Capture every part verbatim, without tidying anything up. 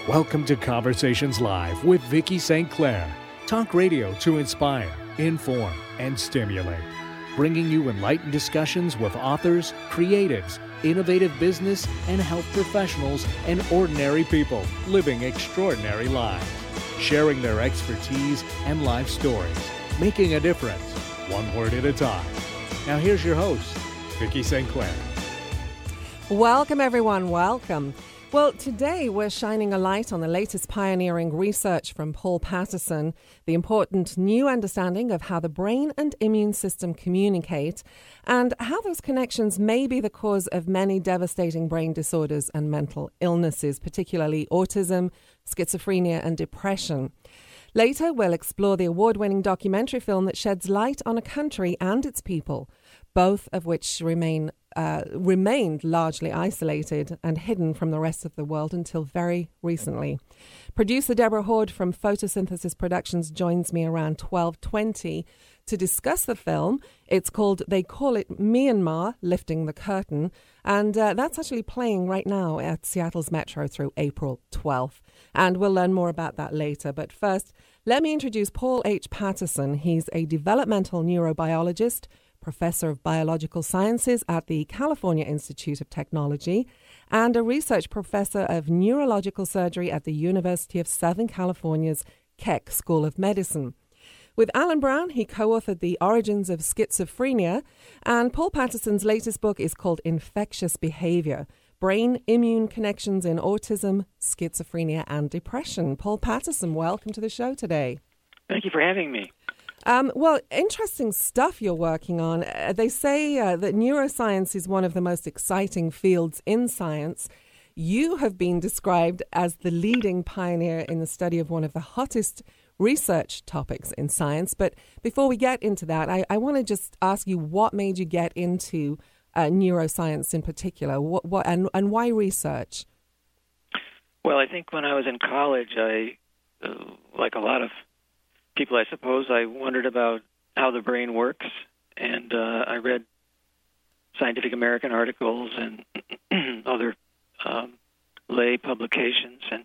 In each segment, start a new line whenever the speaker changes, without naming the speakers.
Welcome to Conversations Live with Vicki Saint Clair. Talk radio to inspire, inform, and stimulate. Bringing you enlightened discussions with authors, creatives, innovative business and health professionals, and ordinary people living extraordinary lives. Sharing their expertise and life stories. Making a difference, one word at a time. Now here's your host, Vicki Saint Clair.
Welcome, everyone. Welcome. Well, today we're shining a light on the latest pioneering research from Paul Patterson, the important new understanding of how the brain and immune system communicate, and how those connections may be the cause of many devastating brain disorders and mental illnesses, particularly autism, schizophrenia, and depression. Later, we'll explore the award-winning documentary film that sheds light on a country and its people, both of which remain uh, remained largely isolated and hidden from the rest of the world until very recently. Producer Deborah Horde from Photosynthesis Productions joins me around twelve twenty to discuss the film. It's called, they call it Myanmar, Lifting the Curtain, and uh, that's actually playing right now at Seattle's Metro through April twelfth. And we'll learn more about that later. But first, let me introduce Paul H. Patterson. He's a developmental neurobiologist, professor of biological sciences at the California Institute of Technology, and a research professor of neurological surgery at the University of Southern California's Keck School of Medicine. With Alan Brown, he co-authored The Origins of Schizophrenia, and Paul Patterson's latest book is called Infectious Behavior: Brain-Immune Connections in Autism, Schizophrenia, and Depression. Paul Patterson, welcome to the show today.
Thank you for having me.
Um, well, interesting stuff you're working on. Uh, they say uh, that neuroscience is one of the most exciting fields in science. You have been described as the leading pioneer in the study of one of the hottest research topics in science. But before we get into that, I, I want to just ask you what made you get into uh, neuroscience in particular, what, what, and, and why research?
Well, I think when I was in college, I, uh, like a lot of people, I suppose, I wondered about how the brain works, and uh, I read Scientific American articles and other um, lay publications, and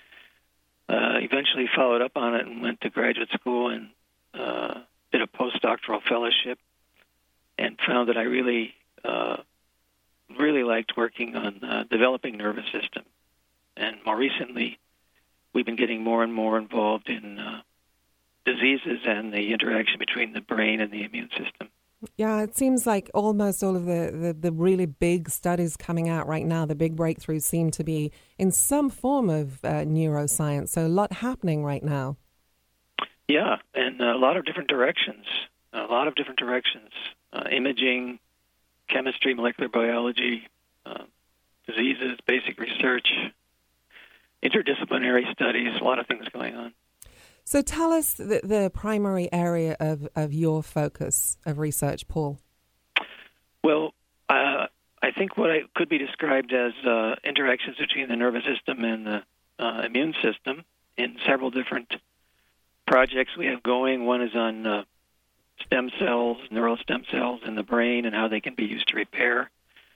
uh, eventually followed up on it and went to graduate school and uh, did a postdoctoral fellowship, and found that I really, uh, really liked working on uh, developing nervous system. And more recently, we've been getting more and more involved in uh, diseases and the interaction between the brain and the immune system.
Yeah, it seems like almost all of the, the, the really big studies coming out right now, the big breakthroughs seem to be in some form of uh, neuroscience. So a lot happening right now.
Yeah, and a lot of different directions, a lot of different directions. Uh, imaging, chemistry, molecular biology, uh, diseases, basic research, interdisciplinary studies, a lot of things going on.
So tell us the, the primary area of, of your focus of research, Paul.
Well, uh, I think what I could be described as uh, interactions between the nervous system and the uh, immune system in several different projects we have going. One is on uh, stem cells, neural stem cells in the brain and how they can be used to repair.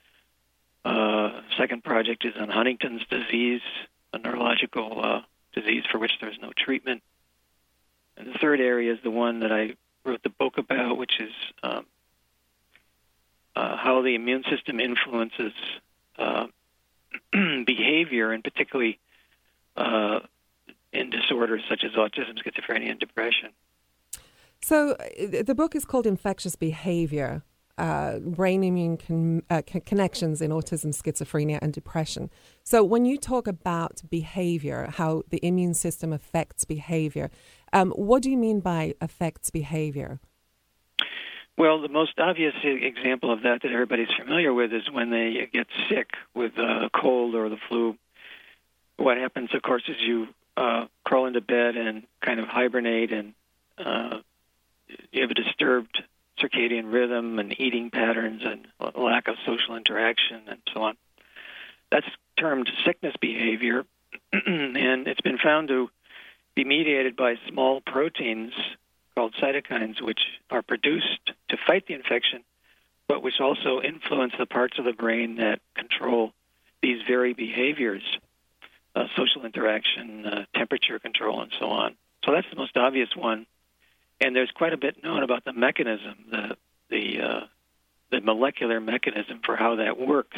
Uh, second project is on Huntington's disease, a neurological uh, disease for which there's no treatment. And the third area is the one that I wrote the book about, which is um, uh, how the immune system influences uh, behavior, and particularly uh, in disorders such as autism, schizophrenia, and depression.
So uh, the book is called Infectious Behavior, uh, Brain-Immune con- uh, con- Connections in Autism, Schizophrenia, and Depression. So when you talk about behavior, how the immune system affects behavior, Um, what do you mean by affects behavior?
Well, the most obvious example of that that everybody's familiar with is when they get sick with a cold or the flu. What happens, of course, is you uh, crawl into bed and kind of hibernate, and uh, you have a disturbed circadian rhythm and eating patterns and a lack of social interaction and so on. That's termed sickness behavior, and it's been found to be mediated by small proteins called cytokines, which are produced to fight the infection, but which also influence the parts of the brain that control these very behaviors. uh, social interaction, uh, temperature control, and so on. So that's the most obvious one. And there's quite a bit known about the mechanism, the the uh, the molecular mechanism for how that works.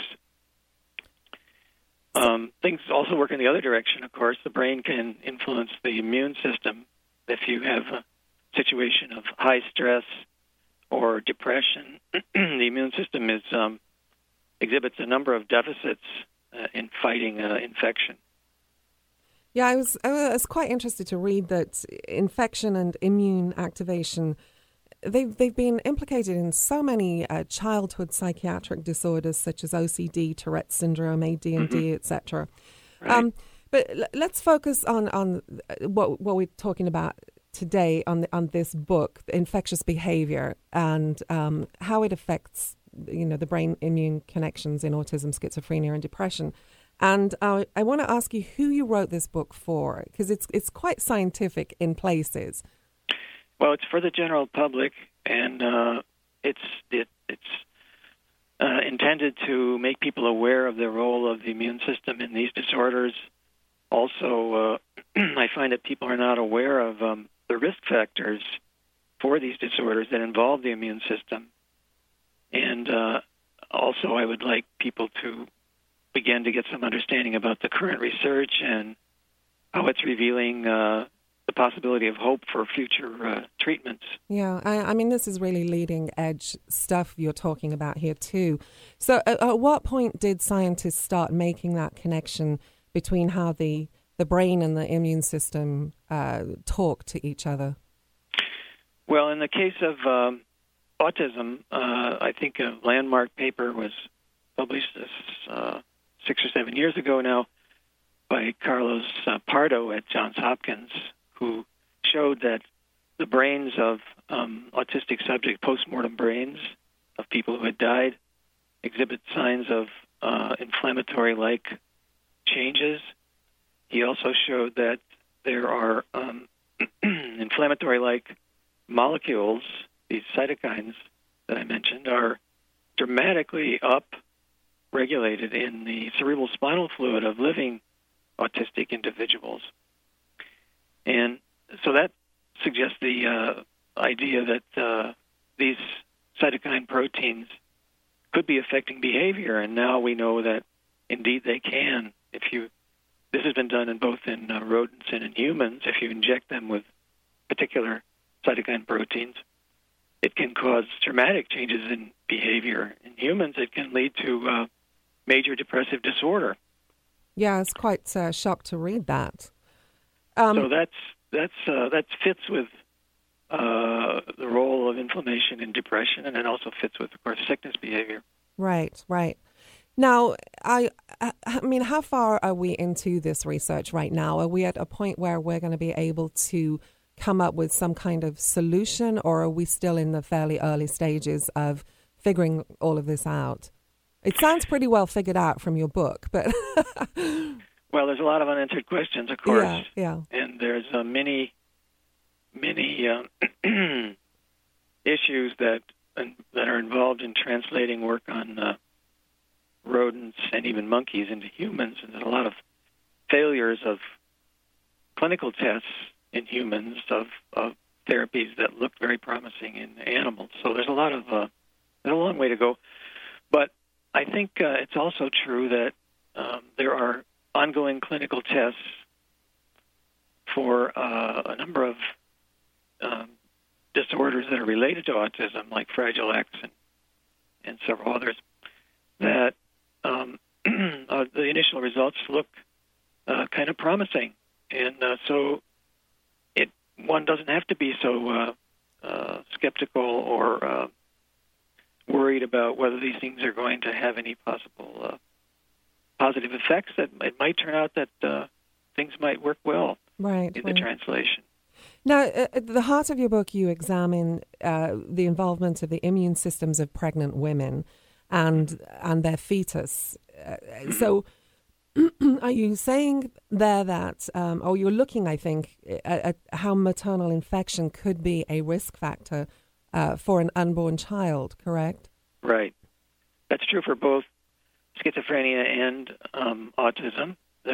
Um, things also work in the other direction, of course. The brain can influence the immune system. If you have a situation of high stress or depression, the immune system is um, exhibits a number of deficits uh, in fighting uh, infection.
Yeah, I was I was quite interested to read that infection and immune activation, they've, they've been implicated in so many uh, childhood psychiatric disorders such as O C D, Tourette syndrome, A D D, mm-hmm. et cetera.
Right.
Um, but l- let's focus on, on what what we're talking about today on the, on this book, Infectious Behavior, and um, how it affects you know the brain immune connections in autism, schizophrenia, and depression. And uh, I want to ask you who you wrote this book for, because it's it's quite scientific in places.
Well, it's for the general public, and uh, it's it, it's uh, intended to make people aware of the role of the immune system in these disorders. Also, uh, I find that people are not aware of um, the risk factors for these disorders that involve the immune system. And uh, also, I would like people to begin to get some understanding about the current research and how it's revealing uh, the possibility of hope for future uh, treatments.
Yeah, I, I mean, this is really leading edge stuff you're talking about here too. So at, at what point did scientists start making that connection between how the, the brain and the immune system uh, talk to each other?
Well, in the case of um, autism, uh, I think a landmark paper was published this uh, six or seven years ago now by Carlos uh, Pardo at Johns Hopkins, who showed that the brains of um, autistic subjects, post-mortem brains of people who had died, exhibit signs of uh, inflammatory-like changes. He also showed that there are um, inflammatory-like molecules, these cytokines that I mentioned, are dramatically up regulated in the cerebral spinal fluid of living autistic individuals. And so that suggests the uh, idea that uh, these cytokine proteins could be affecting behavior, and now we know that indeed they can. If you, this has been done in both in uh, rodents and in humans. If you inject them with particular cytokine proteins, it can cause dramatic changes in behavior. In humans, it can lead to uh, major depressive disorder.
Yeah, I was quite uh, shocked to read that. Um,
so that's that's uh, that fits with uh, the role of inflammation in depression, and it also fits with, of course, sickness behavior.
Right, right. Now, I, I mean, how far are we into this research right now? Are we at a point where we're going to be able to come up with some kind of solution, or are we still in the fairly early stages of figuring all of this out? It sounds pretty well figured out from your book, but...
Well, there's a lot of unanswered questions, of course.
Yeah, yeah.
And there's uh, many, many uh, issues that uh, that are involved in translating work on uh, rodents and even monkeys into humans. And there's a lot of failures of clinical tests in humans of, of therapies that look very promising in animals. So there's a lot of uh, there's a long way to go. But I think uh, it's also true that um, there are ongoing clinical tests for uh, a number of um, disorders that are related to autism, like Fragile X and, and several others, that um, uh, the initial results look uh, kind of promising. And uh, so it one doesn't have to be so uh, uh, skeptical or uh, worried about whether these things are going to have any possible uh, positive effects. That it might turn out that uh, things might work well
right,
in
right.
the translation.
Now, at the heart of your book, you examine uh, the involvement of the immune systems of pregnant women and and their fetus. Uh, so, are you saying there that, um, or you're looking, I think, at, at how maternal infection could be a risk factor uh, for an unborn child, correct?
Right. That's true for both schizophrenia and um, autism. There's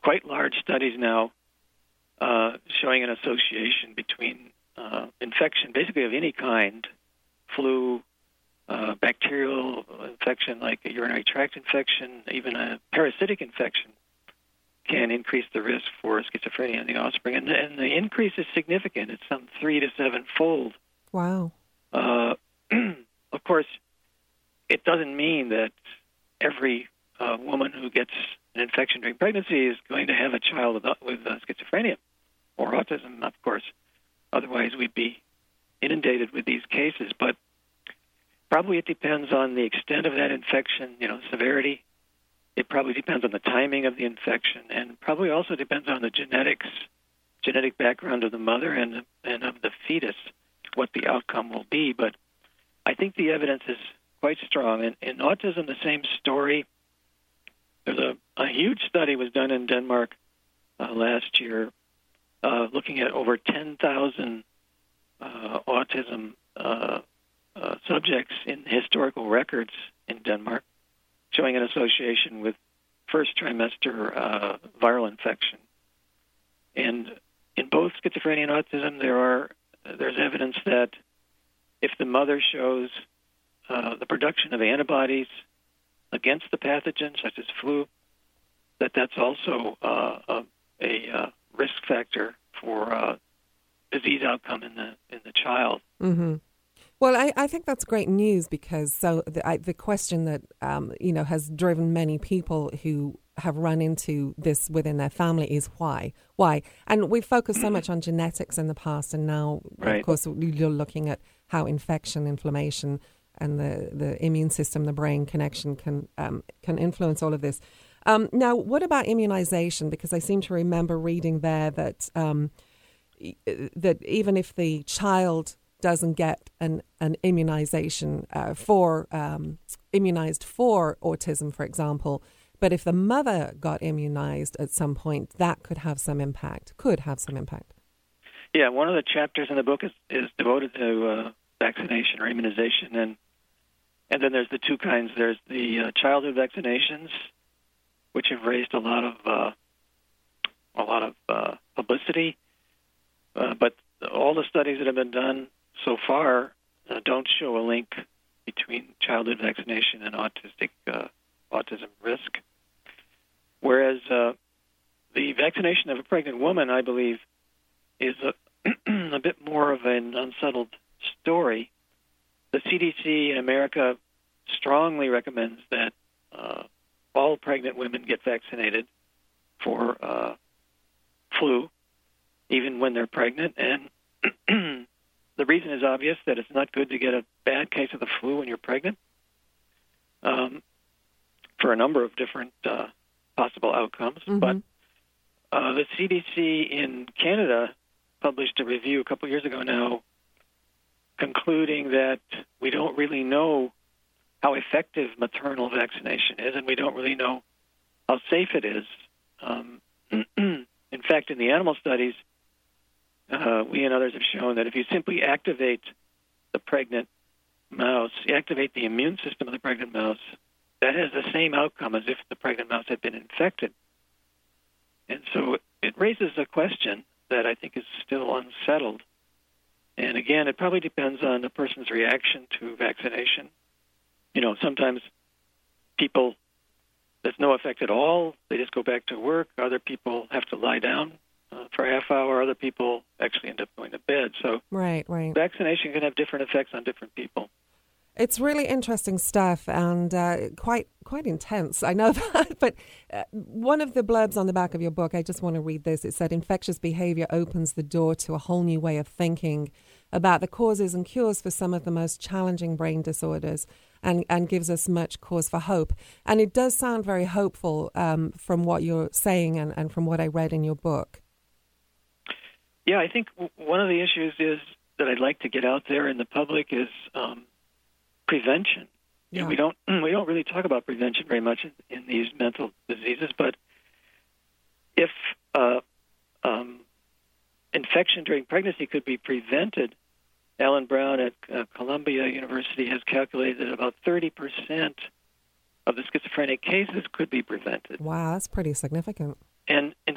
quite large studies now uh, showing an association between uh, infection, basically of any kind, flu, uh, bacterial infection like a urinary tract infection, even a parasitic infection, can increase the risk for schizophrenia in the offspring. And the, and the increase is significant. It's some three to seven-fold.
Wow.
Uh, of course, it doesn't mean that every uh, woman who gets an infection during pregnancy is going to have a child with, with uh, schizophrenia or autism, of course. Otherwise, we'd be inundated with these cases. But probably it depends on the extent of that infection, you know, severity. It probably depends on the timing of the infection, and probably also depends on the genetics, genetic background of the mother and and of the fetus, what the outcome will be. But I think the evidence is quite strong. In, in autism, the same story. There's a, a huge study was done in Denmark uh, last year, uh, looking at over ten thousand uh, autism uh, uh, subjects in historical records in Denmark, showing an association with first trimester uh, viral infection. And in both schizophrenia and autism, there are there's evidence that if the mother shows uh, the production of antibodies against the pathogen, such as flu, that that's also uh, a, a uh, risk factor for uh, disease outcome in the in the child.
Mm-hmm. Well, I, I think that's great news, because so the, I, the question that um, you know has driven many people who have run into this within their family is why, why, and we've focused so much on genetics in the past, and now
right.
of course you're looking at how infection, inflammation, and the, the immune system, the brain connection can um, can influence all of this. Um, now, what about immunization? Because I seem to remember reading there that um, that even if the child doesn't get an, an immunization uh, for um, immunized for autism, for example, but if the mother got immunized at some point, that could have some impact, could have some impact.
Yeah, one of the chapters in the book is, is devoted to uh, vaccination or immunization, and and then there's the two kinds. There's the uh, childhood vaccinations, which have raised a lot of uh, a lot of uh, publicity, uh, but all the studies that have been done so far uh, don't show a link between childhood vaccination and autistic uh, autism risk. Whereas uh, the vaccination of a pregnant woman, I believe, is a, a bit more of an unsettled story. The C D C in America strongly recommends that uh, all pregnant women get vaccinated for uh, flu, even when they're pregnant. And the reason is obvious, that it's not good to get a bad case of the flu when you're pregnant, um, for a number of different uh, possible outcomes.
Mm-hmm.
But uh, the C D C in Canada published a review a couple years ago now, concluding that we don't really know how effective maternal vaccination is, and we don't really know how safe it is. Um, in fact, in the animal studies, uh, we and others have shown that if you simply activate the pregnant mouse, you activate the immune system of the pregnant mouse, that has the same outcome as if the pregnant mouse had been infected. And so it raises a question that I think is still unsettled. And again, it probably depends on the person's reaction to vaccination. You know, sometimes people, there's no effect at all. They just go back to work. Other people have to lie down uh, for a half hour. Other people actually end up going to bed. So
right, right.
vaccination can have different effects on different people.
It's really interesting stuff, and uh, quite quite intense. I know that, but uh, one of the blurbs on the back of your book, I just want to read this. It said, infectious behavior opens the door to a whole new way of thinking about the causes and cures for some of the most challenging brain disorders, and, and gives us much cause for hope. And it does sound very hopeful um, from what you're saying and, and from what I read in your book.
Yeah, I think w- one of the issues is that I'd like to get out there in the public is um, prevention.
Yeah.
You know, we don't we don't really talk about prevention very much in, in these mental diseases, but if uh, um, infection during pregnancy could be prevented, Alan Brown at uh, Columbia University has calculated that about thirty percent of the schizophrenic cases could be prevented.
Wow, that's pretty significant.
And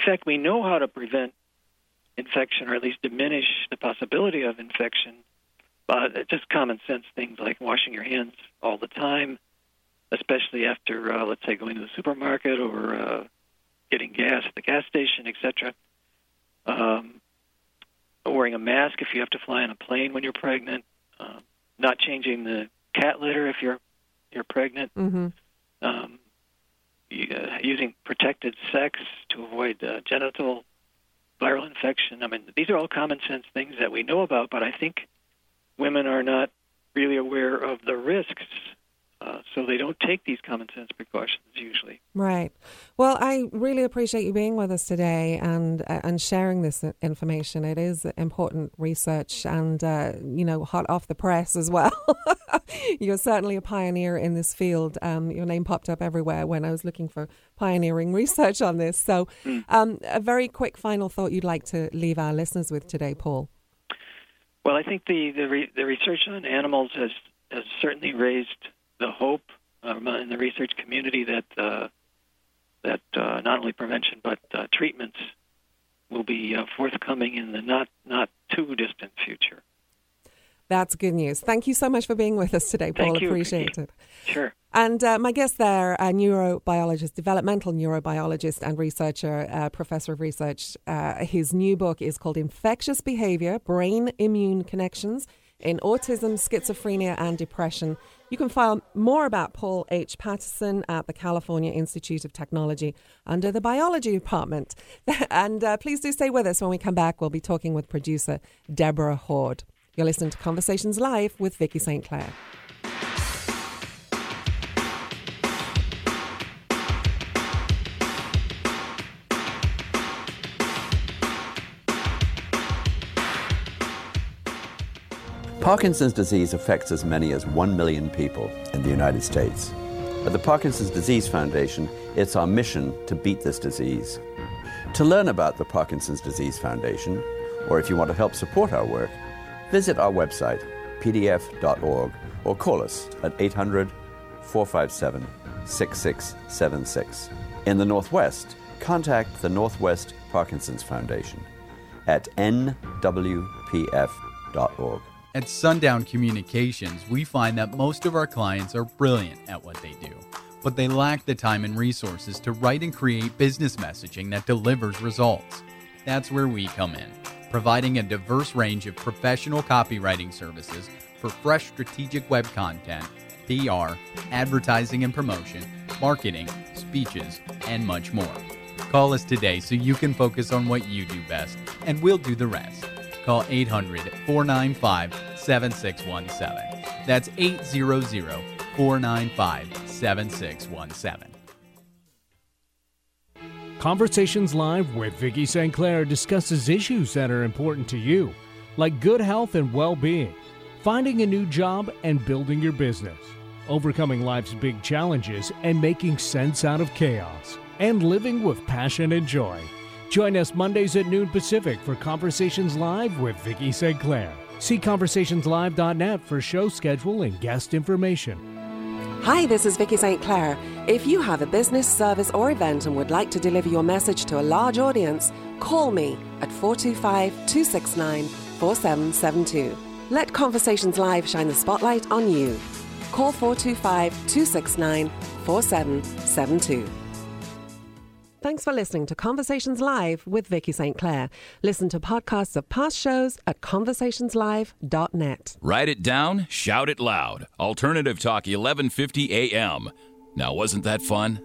fact, we know how to prevent infection, or at least diminish the possibility of infection, but it's just common sense things like washing your hands all the time, especially after, uh, let's say, going to the supermarket or uh, getting gas at the gas station, et cetera. Um, wearing a mask if you have to fly on a plane when you're pregnant, uh, not changing the cat litter if you're you're pregnant,
Mm-hmm.
um, uh, using protected sex to avoid uh, genital viral infection. I mean, these are all common sense things that we know about, but I think women are not really aware of the risks, uh, so they don't take these common sense precautions usually.
Right. Well, I really appreciate you being with us today and uh, and sharing this information. It is important research and, uh, you know, hot off the press as well. You're certainly a pioneer in this field. Um, your name popped up everywhere when I was looking for pioneering research on this. So um, a very quick final thought you'd like to leave our listeners with today, Paul.
Well, I think the, the, re- the research on animals has, has certainly raised the hope um, in the research community that uh, that uh, not only prevention but uh, treatments will be uh, forthcoming in the not not too distant future.
That's good news. Thank you so much for being with us today, Paul.
Thank you.
Appreciate it.
Sure.
And uh, my guest there, a neurobiologist, developmental neurobiologist and researcher, uh, professor of research. Uh, his new book is called Infectious Behavior, Brain-Immune Connections in Autism, Schizophrenia and Depression. You can find more about Paul H. Patterson at the California Institute of Technology under the biology department. And uh, please do stay with us. When we come back, we'll be talking with producer Deborah Hord. You're listening to Conversations Live with Vicky Saint Clair.
Parkinson's disease affects as many as one million people in the United States. At the Parkinson's Disease Foundation, it's our mission to beat this disease. To learn about the Parkinson's Disease Foundation, or if you want to help support our work, visit our website, p d f dot org, or call us at eight hundred, four five seven, six six seven six. In the Northwest, contact the Northwest Parkinson's Foundation at n w p f dot org.
At Sundown Communications, we find that most of our clients are brilliant at what they do, but they lack the time and resources to write and create business messaging that delivers results. That's where we come in, providing a diverse range of professional copywriting services for fresh strategic web content, P R, advertising and promotion, marketing, speeches, and much more. Call us today so you can focus on what you do best, and we'll do the rest. Call eight hundred, four nine five, seven six one seven. That's eight hundred, four nine five, seven six one seven.
Conversations Live with Vicky Saint Clair discusses issues that are important to you, like good health and well-being, finding a new job and building your business, overcoming life's big challenges and making sense out of chaos, and living with passion and joy. Join us Mondays at noon Pacific for Conversations Live with Vicky Saint Clair. See conversations live dot net for show schedule and guest information.
Hi, this is Vicky Saint Clair. If you have a business, service or event and would like to deliver your message to a large audience, call me at four two five, two six nine, four seven seven two. Let Conversations Live shine the spotlight on you. Call four two five, two six nine, four seven seven two. Thanks for listening to Conversations Live with Vicky Saint Clair. Listen to podcasts of past shows at conversations live dot net.
Write it down, shout it loud. Alternative Talk, eleven fifty A M. Now, wasn't that fun?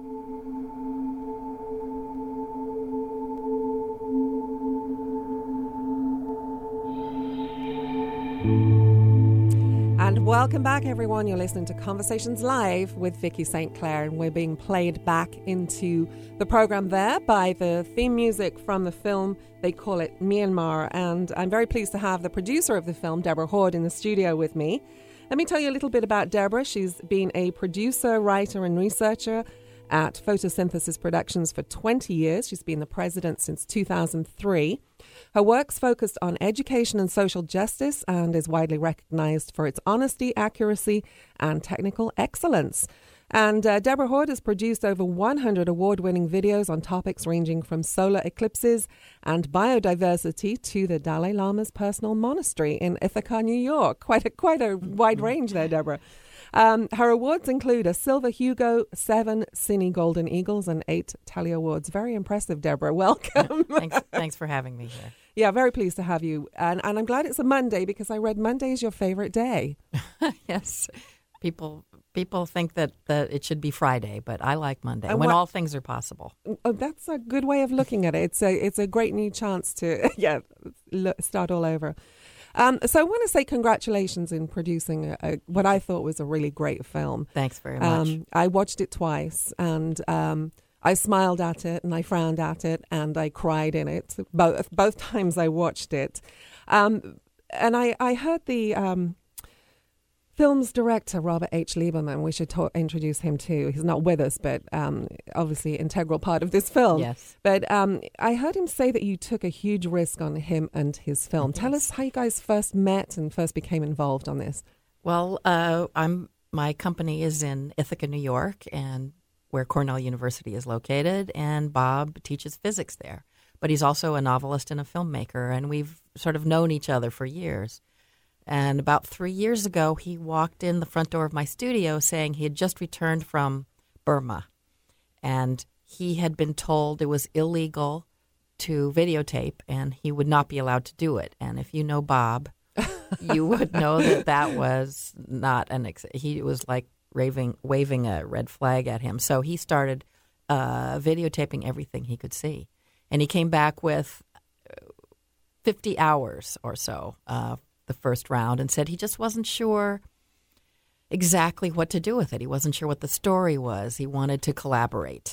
And welcome back, everyone. You're listening to Conversations Live with Vicky Saint Clair, and we're being played back into the program there by the theme music from the film. They call it Myanmar, and I'm very pleased to have the producer of the film, Deborah Hord, in the studio with me. Let me tell you a little bit about Deborah. She's been a producer, writer, and researcher at Photosynthesis Productions for twenty years. She's been the president since two thousand three. Her work's focused on education and social justice and is widely recognized for its honesty, accuracy, and technical excellence. And uh, Deborah Hord has produced over one hundred award-winning videos on topics ranging from solar eclipses and biodiversity to the Dalai Lama's personal monastery in Ithaca, New York. Quite a, quite a wide range there, Deborah. Um, her awards include a Silver Hugo, seven Cine Golden Eagles, and eight Telly Awards. Very impressive, Deborah. Welcome.
thanks, thanks for having me here.
Yeah, very pleased to have you. And, and I'm glad it's a Monday because I read Monday is your favorite day.
Yes. People people think that, that it should be Friday, but I like Monday,
And
when
what-
all things are possible.
Oh, that's a good way of looking at it. It's a it's a great new chance to yeah lo- start all over. Um, so I want to say congratulations in producing a, a, what I thought was a really great film.
Thanks very much.
Um, I watched it twice, and um, I smiled at it, and I frowned at it, and I cried in it both both times I watched it. Um, and I I heard the um, film's director, Robert H. Lieberman. We should talk, introduce him too. He's not with us, but um, obviously integral part of this film.
Yes.
But um, I heard him say that you took a huge risk on him and his film. Tell us how you guys first met and first became involved on this.
Well, uh, I'm my company is in Ithaca, New York, and where Cornell University is located, and Bob teaches physics there. But he's also a novelist and a filmmaker, and we've sort of known each other for years. And about three years ago, he walked in the front door of my studio saying he had just returned from Burma, and he had been told it was illegal to videotape, and he would not be allowed to do it. And if you know Bob, you would know that that was not an ex- – he was like raving, waving a red flag at him. So he started uh, videotaping everything he could see. And he came back with fifty hours or so uh, the first round and said he just wasn't sure exactly what to do with it. He wasn't sure what the story was. He wanted to collaborate.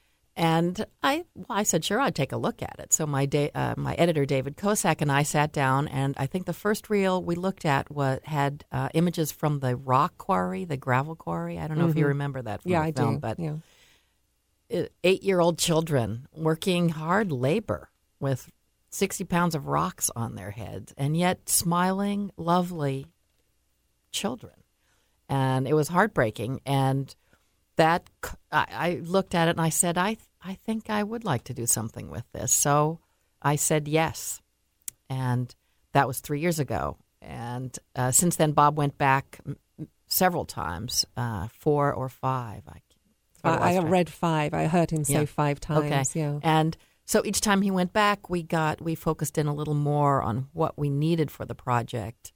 And I well, I said, sure, I'd take a look at it. So my da- uh, my editor, David Kosak, and I sat down, and I think the first reel we looked at was, had uh, images from the rock quarry, the gravel quarry. I don't know mm-hmm. if you remember that from
yeah,
the
I
film.
do.
But
yeah.
eight-year-old children working hard labor with sixty pounds of rocks on their heads, and yet smiling, lovely children. And it was heartbreaking. And that I, I looked at it and I said, I I think I would like to do something with this. So I said yes. And that was three years ago. And uh, since then, Bob went back m- several times, uh, four or five. I,
I, I read five. I heard him say
yeah.
five times.
Okay.
Yeah.
And so each time he went back, we got we focused in a little more on what we needed for the project.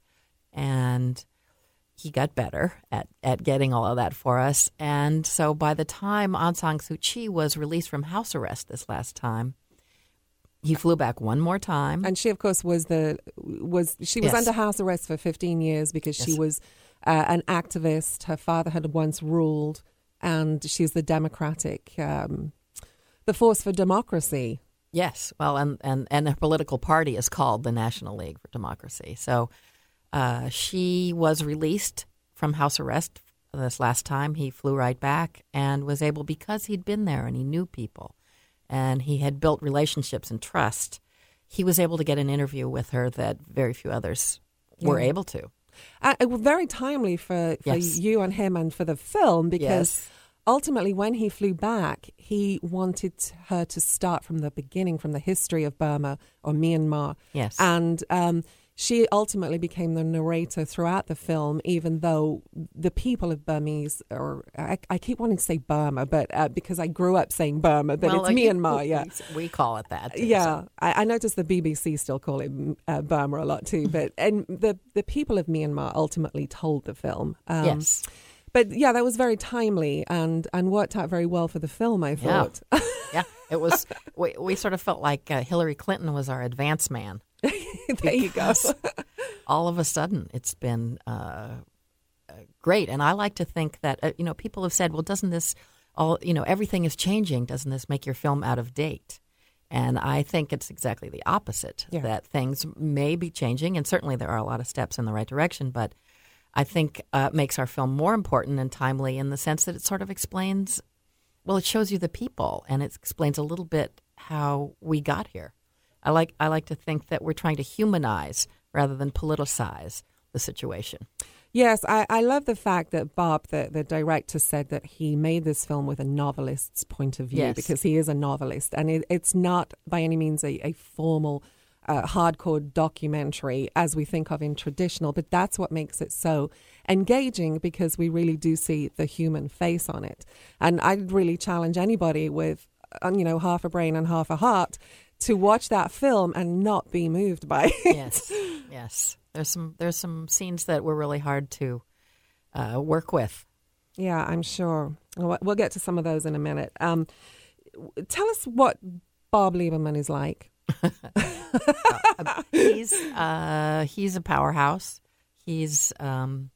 And he got better at, at getting all of that for us. And so by the time Aung San Suu Kyi was released from house arrest this last time, he flew back one more time.
And she, of course, was the was she was
Yes.
under house arrest for fifteen years because
Yes.
she was uh, an activist. Her father had once ruled, and she's the democratic, um, the force for democracy.
Yes. Well, and, and, and her political party is called the National League for Democracy. So uh, she was released from house arrest this last time. He flew right back and was able, because he'd been there and he knew people and he had built relationships and trust, he was able to get an interview with her that very few others were
Yeah.
able to.
Uh, it was very timely for, for
Yes.
you and him and for the film because
Yes.
ultimately when he flew back, he wanted her to start from the beginning, from the history of Burma or Myanmar.
Yes.
And um, she ultimately became the narrator throughout the film, even though the people of Burmese, or I, I keep wanting to say Burma, but uh, because I grew up saying Burma, but
Well,
it's
uh, you-
Myanmar, yeah.
We, we call it that. too,
Yeah,
so.
I, I noticed the B B C still call it uh, Burma a lot too. But and the the people of Myanmar ultimately told the film. Um,
Yes.
But yeah, that was very timely and, and worked out very well for the film, I
Yeah.
thought.
Yeah, it was. We, we sort of felt like uh, Hillary Clinton was our advance man.
There you go.
All of a sudden, it's been uh, uh, great, and I like to think that uh, you know people have said, "Well, doesn't this all you know everything is changing? Doesn't this make your film out of date?" And I think it's exactly the opposite.
Yeah.
That things may be changing, and certainly there are a lot of steps in the right direction, but I think uh, it makes our film more important and timely in the sense that it sort of explains. Well, it shows you the people, and it explains a little bit how we got here. I like I like to think that we're trying to humanize rather than politicize the situation.
Yes, I, I love the fact that Bob, the, the director, said that he made this film with a novelist's point of view,
Yes.
because he is a novelist. And it, it's not by any means a, a formal, uh, hardcore documentary as we think of in traditional, but that's what makes it so engaging, because we really do see the human face on it. And I'd really challenge anybody with, uh, you know, half a brain and half a heart to watch that film and not be moved by it.
Yes, yes. There's some there's some scenes that were really hard to uh, work with.
Yeah, I'm sure. We'll we'll get to some of those in a minute. Um, tell us what Bob Lieberman is like.
uh, he's uh, he's a powerhouse. He's um,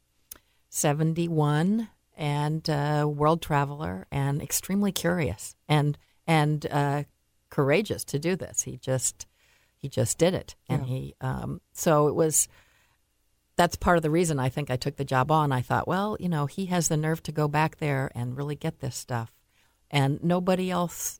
seventy-one and a world traveler and extremely curious and and uh, courageous to do this. He just he just did it, and
Yeah.
he um, so it was. That's part of the reason I think I took the job on. I thought, well, you know, he has the nerve to go back there and really get this stuff, and nobody else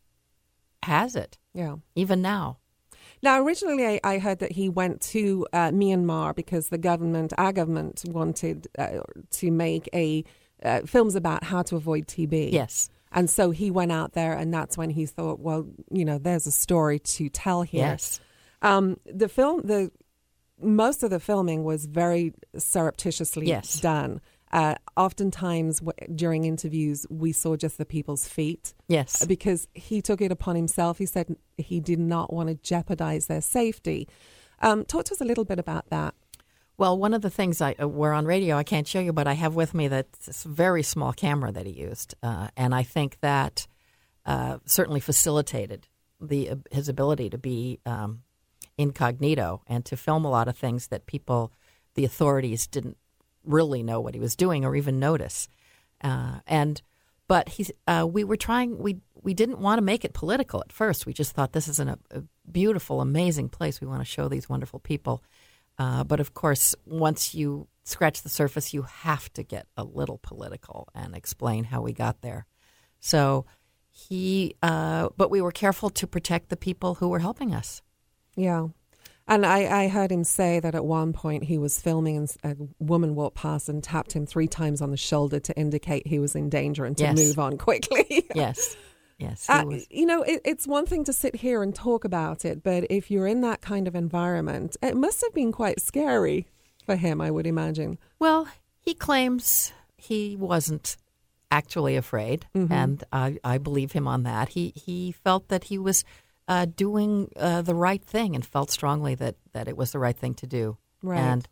has it,
Yeah.
even now.
Now, originally, I, I heard that he went to uh, Myanmar because the government, our government, wanted uh, to make a uh, films about how to avoid T B.
Yes.
And so he went out there, and that's when he thought, well, you know, there's a story to tell here.
Yes.
Um, the film, the most of the filming was very surreptitiously
Yes.
done. Uh, oftentimes w- during interviews, we saw just the people's feet.
Yes.
Because he took it upon himself. He said he did not want to jeopardize their safety. Um, talk to us a little bit about that.
Well, one of the things I uh, we're on radio, I can't show you, but I have with me that this very small camera that he used, uh, and I think that uh, certainly facilitated the uh, his ability to be um, incognito and to film a lot of things that people, the authorities, didn't really know what he was doing or even notice. Uh, and but he's uh, we were trying we we didn't want to make it political at first. We just thought this is an, a, a beautiful, amazing place. We want to show these wonderful people. Uh, but of course, once you scratch the surface, you have to get a little political and explain how we got there. So he, uh, but we were careful to protect the people who were helping us.
Yeah. And I, I heard him say that at one point he was filming and a woman walked past and tapped him three times on the shoulder to indicate he was in danger and to
Yes.
move on quickly.
Yes. Yes. he
Uh,
was.
you know, it, it's one thing to sit here and talk about it, but if you're in that kind of environment, it must have been quite scary for him, I would imagine.
Well, he claims he wasn't actually afraid,
Mm-hmm.
and I, I believe him on that. He he felt that he was uh, doing uh, the right thing and felt strongly that, that it was the right thing to do,
Right.
and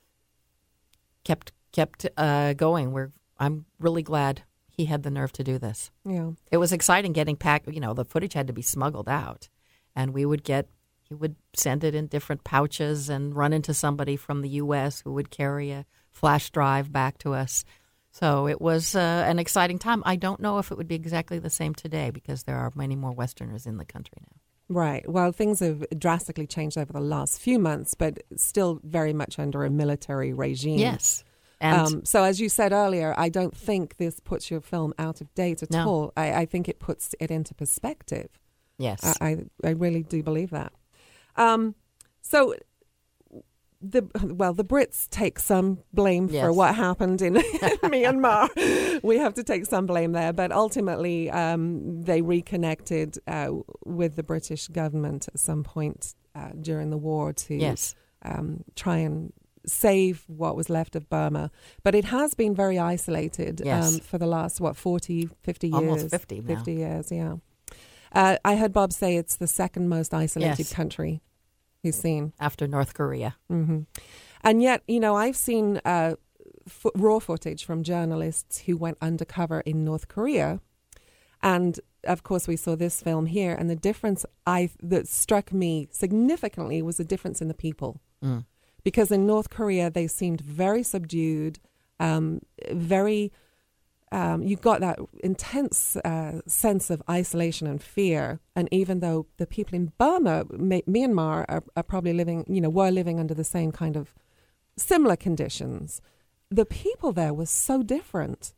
kept kept uh, going. We're I'm really glad he had the nerve to do this.
Yeah.
It was exciting getting packed. You know, the footage had to be smuggled out, and we would get. He would send it in different pouches and run into somebody from the U S who would carry a flash drive back to us. So it was uh, an exciting time. I don't know if it would be exactly the same today because there are many more Westerners in the country now.
Right. Well, things have drastically changed over the last few months, but still very much under a military regime.
Yes. And
Um, so as you said earlier, I don't think this puts your film out of date at
No.
all. I, I think it puts it into perspective.
yes.
I, I, I really do believe that. Um, so the well, the Brits take some blame for
Yes.
what happened in Myanmar. We have to take some blame there, but ultimately um, they reconnected uh, with the British government at some point uh, during the war to
yes.
um, try and save what was left of Burma. But it has been very isolated
Yes.
um, for the last, what, forty, fifty years?
Almost fifty now.
fifty years, yeah. Uh, I heard Bob say it's the second most isolated
Yes.
country he's seen.
After North Korea.
hmm And yet, you know, I've seen uh, f- raw footage from journalists who went undercover in North Korea. And of course, we saw this film here. And the difference I that struck me significantly was the difference in the people.
Mm.
Because in North Korea, they seemed very subdued, um, very, um, you got that intense uh, sense of isolation and fear. And even though the people in Burma, Ma- Myanmar, are, are probably living, you know, were living under the same kind of similar conditions, the people there were so different.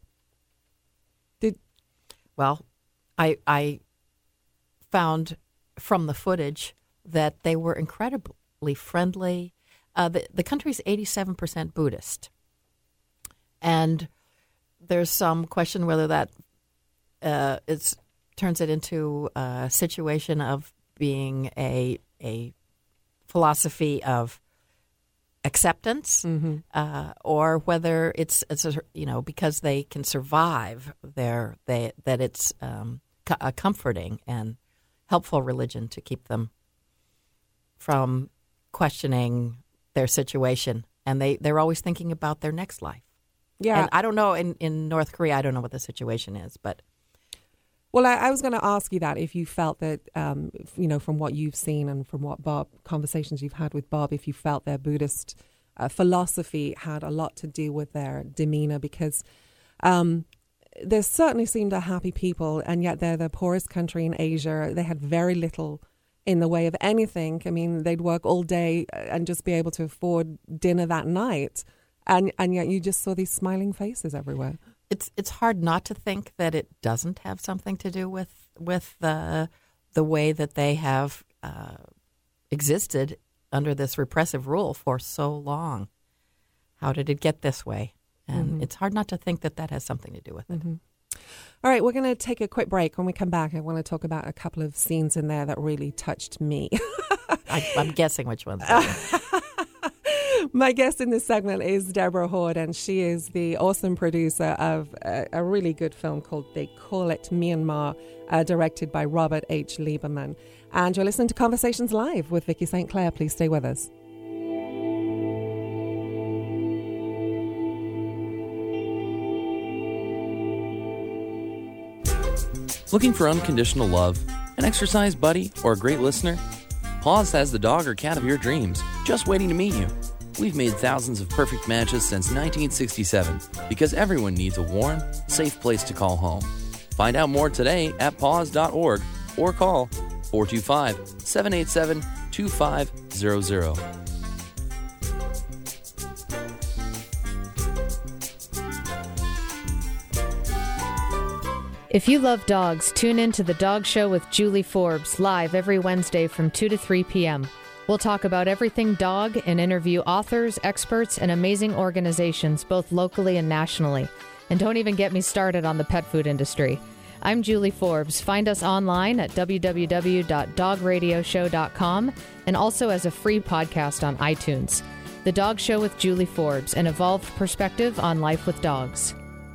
Did
Well, I I found from the footage that they were incredibly friendly. Uh, the, the country's eighty-seven percent Buddhist. and there's some question whether that uh, it's turns it into a situation of being a a philosophy of acceptance, mm-hmm. uh, or whether it's it's a, you know because they can survive their they that it's um, co- a comforting and helpful religion to keep them from questioning their situation, and they they're always thinking about their next life.
Yeah,
and I don't know in, in North Korea. I don't know what the situation is, but.
Well, I, I was going to ask you that if you felt that, um, you know, from what you've seen and from what Bob, conversations you've had with Bob, if you felt their Buddhist uh, philosophy had a lot to do with their demeanor, because um, they certainly seemed a happy people, and yet they're the poorest country in Asia. They had very little in the way of anything. I mean, they'd work all day and just be able to afford dinner that night, and and yet you just saw these smiling faces everywhere.
It's it's hard not to think that it doesn't have something to do with with the the way that they have uh, existed under this repressive rule for so long. How did it get this way? And mm-hmm. it's hard not to think that that has something to do with it.
Mm-hmm. All right, we're going to take a quick break. When we come back, I want to talk about a couple of scenes in there that really touched me.
I, I'm guessing which ones.
My guest in this segment is Deborah Hoard, and she is the awesome producer of a, a really good film called They Call It Myanmar, uh, directed by Robert H. Lieberman. And you're listening to Conversations Live with Vicki Saint Clair. Please stay with us.
Looking for unconditional love, an exercise buddy, or a great listener? Paws has the dog or cat of your dreams, just waiting to meet you. We've made thousands of perfect matches since nineteen sixty-seven because everyone needs a warm, safe place to call home. Find out more today at paws dot org or call four two five, seven eight seven, two five zero zero.
If you love dogs, tune in to The Dog Show with Julie Forbes, live every Wednesday from two to three p.m. We'll talk about everything dog and interview authors, experts, and amazing organizations, both locally and nationally. And don't even get me started on the pet food industry. I'm Julie Forbes. Find us online at w w w dot dog radio show dot com and also as a free podcast on iTunes. The Dog Show with Julie Forbes, an evolved perspective on life with dogs.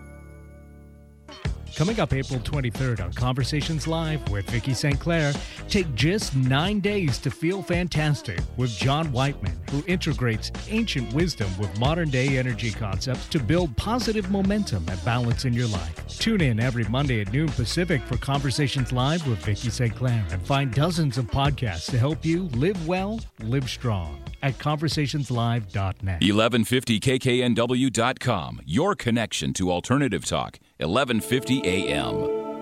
Coming up April twenty-third on Conversations Live with Vicki Saint Clair, take just nine days to feel fantastic with John Whiteman, who integrates ancient wisdom with modern-day energy concepts to build positive momentum and balance in your life. Tune in every Monday at noon Pacific for Conversations Live with Vicki Saint Clair and find dozens of podcasts to help you live well, live strong at conversations live dot net.
eleven fifty K K N W dot com, your connection to alternative talk, eleven fifty A M.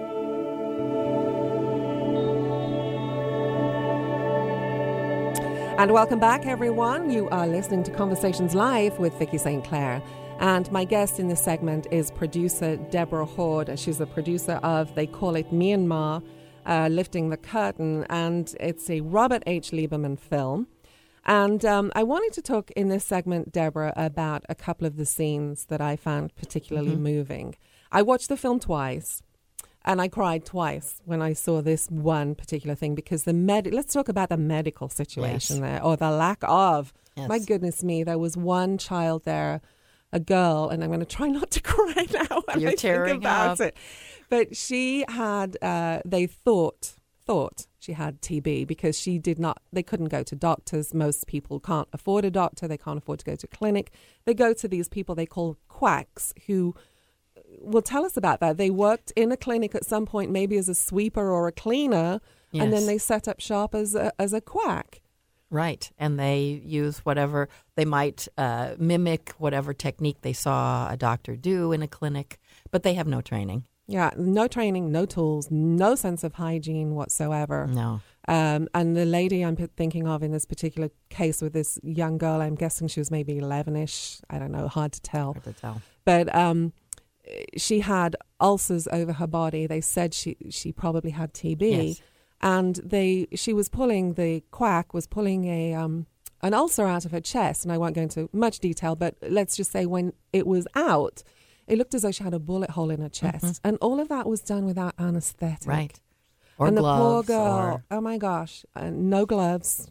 And welcome back, everyone. You are listening to Conversations Live with Vicki Saint Clair. And my guest in this segment is producer Deborah Hoard. She's the producer of They Call It Myanmar, uh, Lifting the Curtain. And it's a Robert H. Lieberman film. And um, I wanted to talk in this segment, Deborah, about a couple of the scenes that I found particularly mm-hmm. moving. I watched the film twice, and I cried twice when I saw this one particular thing, because the med. Let's talk about the medical situation yes. there, or the lack of. Yes. My goodness me, there was one child there, a girl, and I'm going to try not to cry now when
You're
I
tearing
think about
up.
it. But she had, uh, they thought, thought she had T B because she did not, they couldn't go to doctors. Most people can't afford a doctor. They can't afford to go to a clinic. They go to these people they call quacks who will tell us about that. They worked in a clinic at some point, maybe as a sweeper or a cleaner, yes. and then they set up shop as a, as a quack.
Right. And they use whatever, they might uh, mimic whatever technique they saw a doctor do in a clinic, but they have no training.
Yeah, no training, no tools, no sense of hygiene whatsoever.
No.
Um, and the lady I'm p- thinking of in this particular case with this young girl, I'm guessing she was maybe eleven-ish. I don't know, hard to tell.
Hard to tell.
But um, she had ulcers over her body. They said she, she probably had T B.
Yes.
And they she was pulling, the quack was pulling a um, an ulcer out of her chest. And I won't go into much detail, but let's just say when it was out, it looked as though she had a bullet hole in her chest. Mm-hmm. And all of that was done without anesthetic.
Right. Or
and
gloves.
the poor girl,
or...
oh my gosh, uh, no gloves.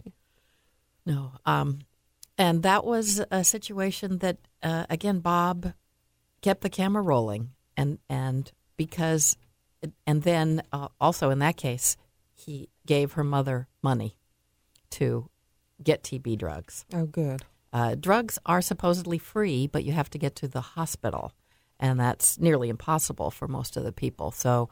No. Um, and that was a situation that, uh, again, Bob kept the camera rolling. And, and because, and then uh, also in that case, he gave her mother money to get T B drugs.
Oh, good.
Uh, drugs are supposedly free, but you have to get to the hospital. And that's nearly impossible for most of the people. So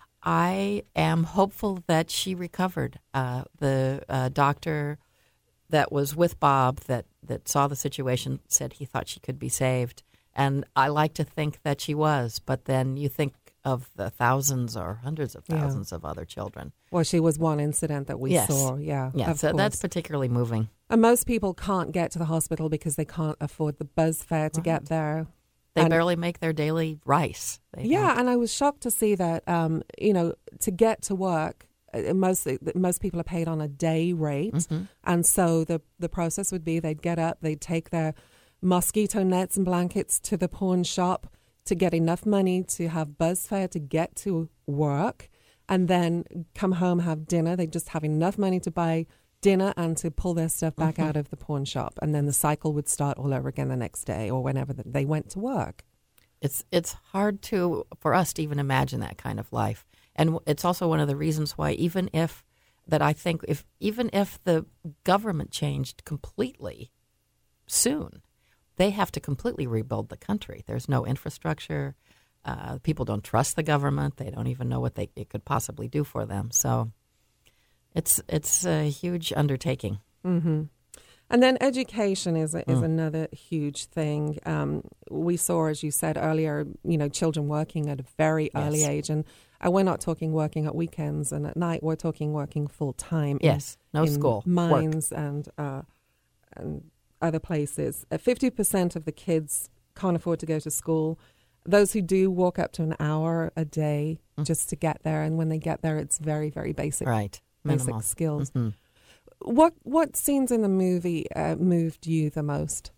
I am hopeful that she recovered. Uh, the uh, doctor that was with Bob that, that saw the situation said he thought she could be saved. And I like to think that she was. But then you think of the thousands or hundreds of thousands yeah. of other children.
Well, she was one incident that we
yes.
saw. Yeah,
yeah. So
course.
That's particularly moving.
And most people can't get to the hospital because they can't afford the bus fare to right. get there.
They
and,
barely make their daily rice. They
yeah,
don't.
and I was shocked to see that, um, you know, to get to work, uh, most most people are paid on a day rate. Mm-hmm. And so the, the process would be they'd get up, they'd take their mosquito nets and blankets to the pawn shop to get enough money to have bus fare to get to work, and then come home, have dinner. They'd just have enough money to buy dinner and to pull their stuff back mm-hmm. out of the pawn shop, and then the cycle would start all over again the next day or whenever they went to work.
It's it's hard to for us to even imagine that kind of life, and it's also one of the reasons why even if that I think if even if the government changed completely soon, they have to completely rebuild the country. There's no infrastructure. Uh, people don't trust the government. They don't even know what they it could possibly do for them. So. It's it's a huge undertaking.
Mm-hmm. And then education is a, is
mm.
another huge thing. Um, we saw, as you said earlier, you know, children working at a very
yes.
early age. And uh, we're not talking working at weekends and at night. We're talking working full time.
Yes,
in,
no
in
school.
Mines
Work.
and, uh, and other places. Uh, fifty percent of the kids can't afford to go to school. Those who do walk up to an hour a day mm. just to get there. And when they get there, it's very, very basic.
Right.
Basic
Minimal.
skills.
Mm-hmm.
What what scenes in the movie uh, moved you the most?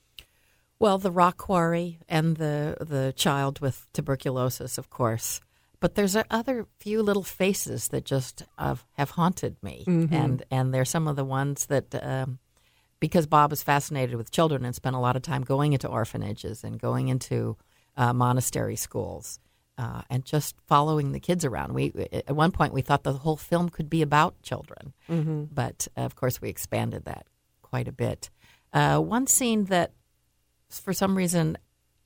Well, the rock quarry and the the child with tuberculosis, of course. But there's a other few little faces that just uh, have haunted me,
mm-hmm.
and and they're some of the ones that um, because Bob is fascinated with children and spent a lot of time going into orphanages and going into uh, monastery schools. Uh, and just following the kids around. We at one point we thought the whole film could be about children,
mm-hmm.
but uh, of course we expanded that quite a bit. Uh, one scene that, for some reason,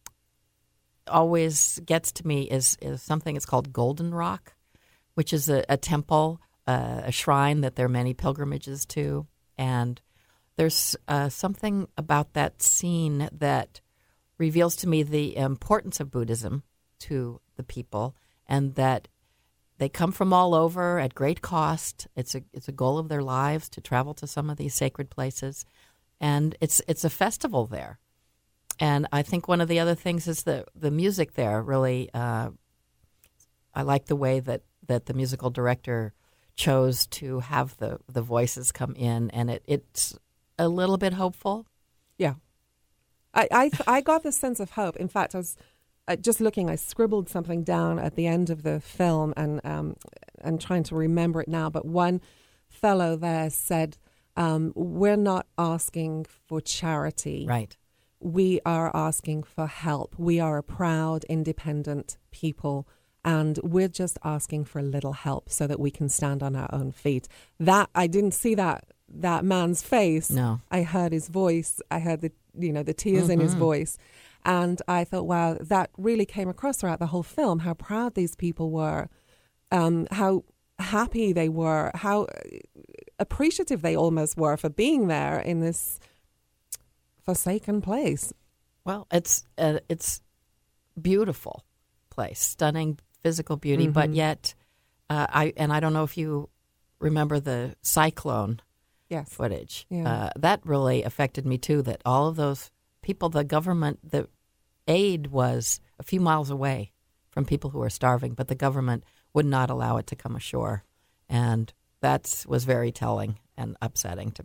always gets to me is is something it's called Golden Rock, which is a, a temple, uh, a shrine that there are many pilgrimages to, and there's uh, something about that scene that reveals to me the importance of Buddhism to the people, and that they come from all over at great cost. It's a it's a goal of their lives to travel to some of these sacred places, and it's it's a festival there. And I think one of the other things is the the music there really. Uh, I like the way that, that the musical director chose to have the, the voices come in, and it, it's a little bit hopeful.
Yeah, I I, I got this sense of hope. In fact, I was. Uh, just looking, I scribbled something down at the end of the film and um, and trying to remember it now. But one fellow there said, um, we're not asking for charity.
Right.
We are asking for help. We are a proud, independent people, and we're just asking for a little help so that we can stand on our own feet. That I didn't see that that man's face.
No.
I heard his voice. I heard the you know the tears
mm-hmm.
in his voice. And I thought, wow, that really came across throughout the whole film, how proud these people were, um, how happy they were, how appreciative they almost were for being there in this forsaken place.
Well, it's uh, it's beautiful place, stunning physical beauty,
mm-hmm.
but yet, uh, I and I don't know if you remember the cyclone
yes.
footage.
Yeah.
Uh, that really affected me too, that all of those people, the government, the aid was a few miles away from people who were starving, but the government would not allow it to come ashore. And that was very telling and upsetting to me.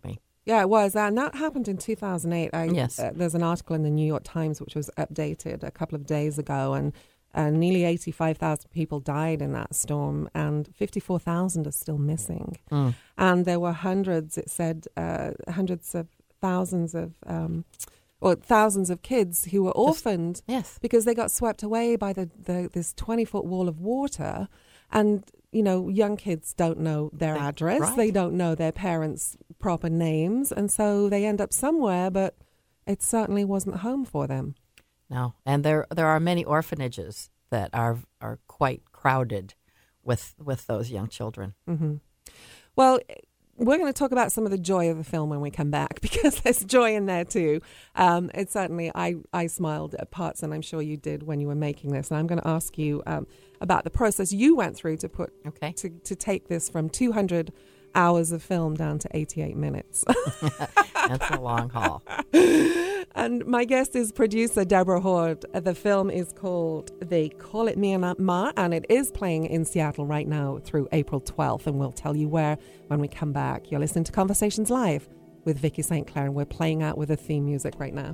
Yeah, it was. And that happened in two thousand eight. I,
Yes.
Uh, there's an article in the New York Times which was updated a couple of days ago, and uh, nearly eighty-five thousand people died in that storm, and fifty-four thousand are still missing.
Mm.
And there were hundreds, it said, uh, hundreds of thousands of, um, or thousands of kids who were orphaned
Yes.
because they got swept away by the, the this twenty-foot wall of water. And, you know, young kids don't know their
They-
address.
right.
They don't know their parents' proper names. And so they end up somewhere, but it certainly wasn't home for them.
No, and there there are many orphanages that are are quite crowded with with those young children.
Mm-hmm. Well, we're going to talk about some of the joy of the film when we come back, because there's joy in there too. Um, it certainly, I, I smiled at parts, and I'm sure you did when you were making this. And I'm going to ask you um, about the process you went through to put
Okay.
to, to take this from two hundred hours of film down to eighty-eight minutes.
That's a long haul.
And my guest is producer Deborah Horde. The film is called They Call It Myanmar, and it is playing in Seattle right now through April twelfth, and we'll tell you where when we come back. You're listening to Conversations Live with Vicky Saint Clair, and we're playing out with the theme music right now.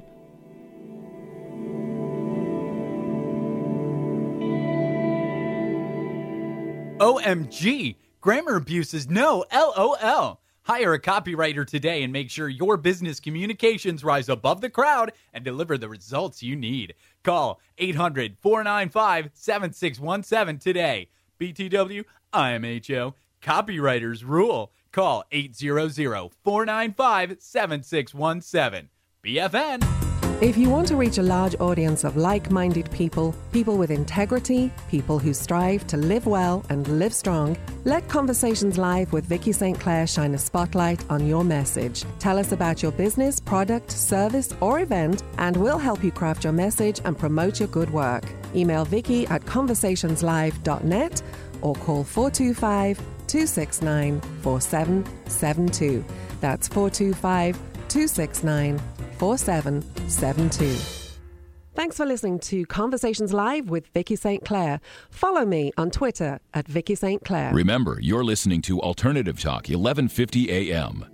O M G! Grammar abuse is no LOL. Hire a copywriter today and make sure your business communications rise above the crowd and deliver the results you need. Call eight hundred, four nine five, seven six one seven today. B T W, I M H O, copywriters rule. Call eight hundred, four nine five, seven six one seven. B F N.
If you want to reach a large audience of like-minded people, people with integrity, people who strive to live well and live strong, let Conversations Live with Vicky Saint Clair shine a spotlight on your message. Tell us about your business, product, service, or event, and we'll help you craft your message and promote your good work. Email Vicky at conversationslive dot net or call four two five, two six nine, four seven seven two. That's four two five, two six nine, four seven seven two. Thanks for listening to Conversations Live with Vicky Saint Clair. Follow me on Twitter at Vicky Saint Clair.
Remember, you're listening to Alternative Talk, eleven fifty A M.